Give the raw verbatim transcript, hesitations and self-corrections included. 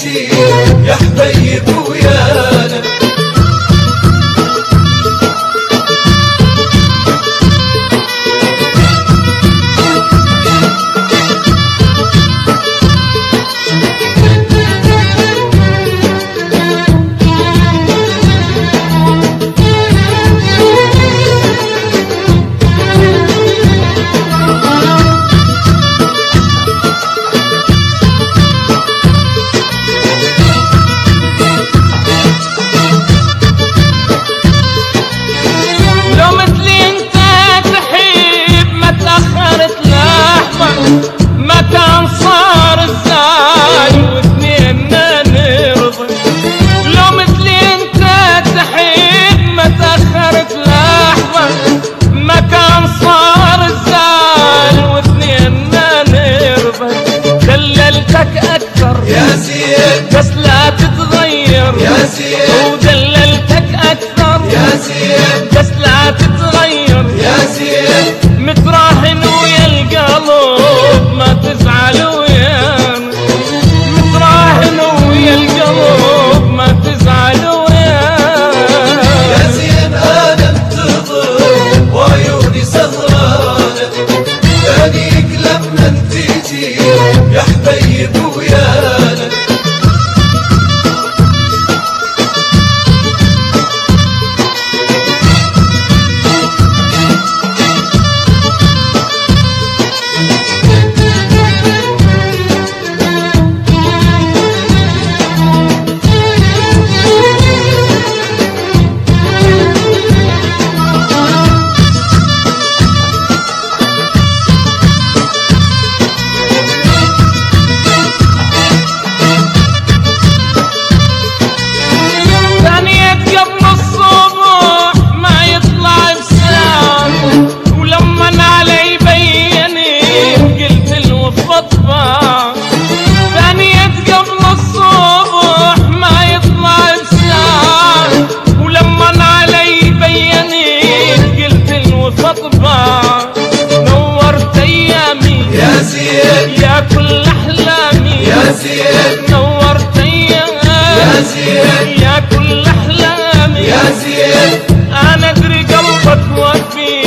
تيجي يا حبيب ويانا. يا زين بس لا تتغير يا زين، ودللتك أكثر يا زين بس لا تتغير يا زين، متراهن ويا القلب ما تزعل ويانا، متراهن ويا القلب ما تزعل ويانا. يا زين أنا انتظر وعيوني سهرانة ثانيك لما تيجي يا حبيب ويانا. نورت ايامي يا زين يا كل احلامي يا زين، نورت ايامي يا زين يا كل احلامي يا زين، انا ادري قلبك وفي